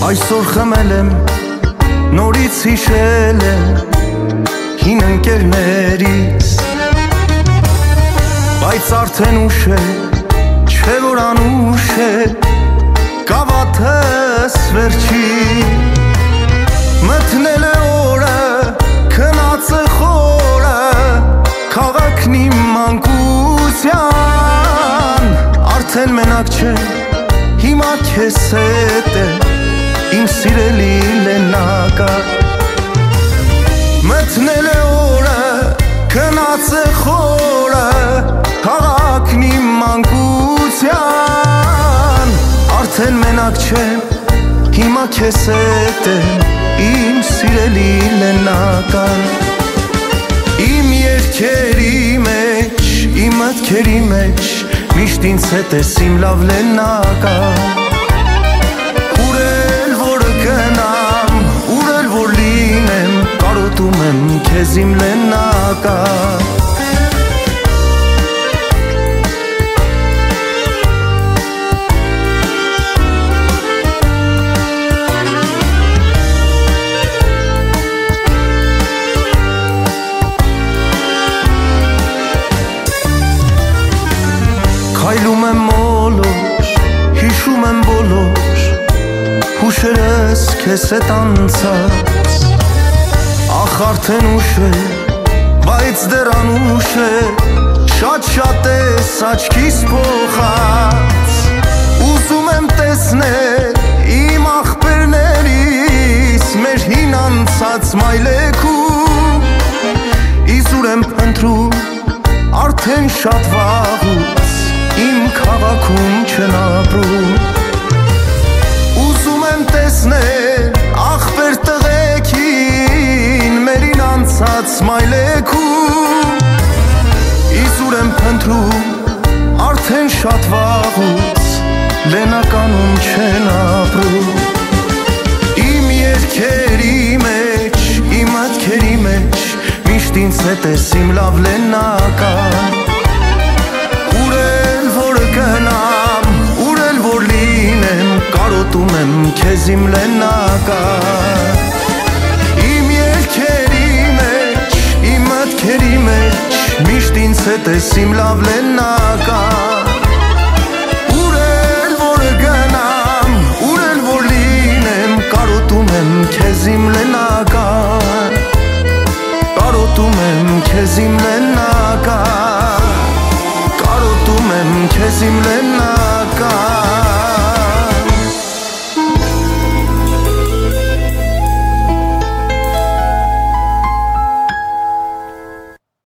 Այսօր խմել եմ, նորից հիշել եմ հին ընկերներիս, բայց արդեն ուշ է, չէ որ անուշ է, գավաթս վերջի։ Մթնել է օրը, քնածը խորը, քաղաքն իմ մանկության, արդեն մենակ չէ, հիմա քեզ հետ է իմ սիրելի Լեննագա։ Մթնել է օրը, քնածը խորը, քաղաքն իմ մանկության, արդեն մենակ չեմ, հիմա քեզ հետ եմ, իմ սիրելի Լեննագա։ Իմ երգերի մեջ, իմ մտքերի մեջ, միշտ ինձ հետ ես իմ լավ Լեննագա։ Կարոտում եմ քեզ իմ Լեննագա։ Քայլում եմ մոլոր, հիշում եմ բոլոր հուշերս քեզ հետ անցած, ախ արդեն ուշ է, բայց դեռ անուշ է, շատ ես աչքիս փոխած։ Ուզում եմ տեսնել իմ ախպերներիս, մեր հին անցած մայլեքում, իզուր եմ փնտրում, արդեն շատ վաղուց, իմ քաղաքում չեն ապրում։ Ուզում եմ տեսնել ախպեր տղեկին, մերին անցած մայլեքում, իզուր եմ փնտրում, արդեն շատ վաղուց, Լեննականում չեն ապրում։ Իմ երգերի մեջ, իմ մտքերի մեջ, միշտ ինձ հետ ես իմ լավ Լեննագա։ Ուր էլ որ գնամ, ուր էլ որ լինեմ, կարոտում եմ քեզ իմ Լեննագա։ Իմ երգերի մեջ, իմ մտքերի մեջ, միշտ ինձ հետ ես իմ լավ Լեննագա։ Ուր էլ որ գնամ, ուր էլ որ լինեմ, կարոտում եմ քեզ իմ Լեննագա։ Կարոտում եմ քեզ իմ Լեննագա։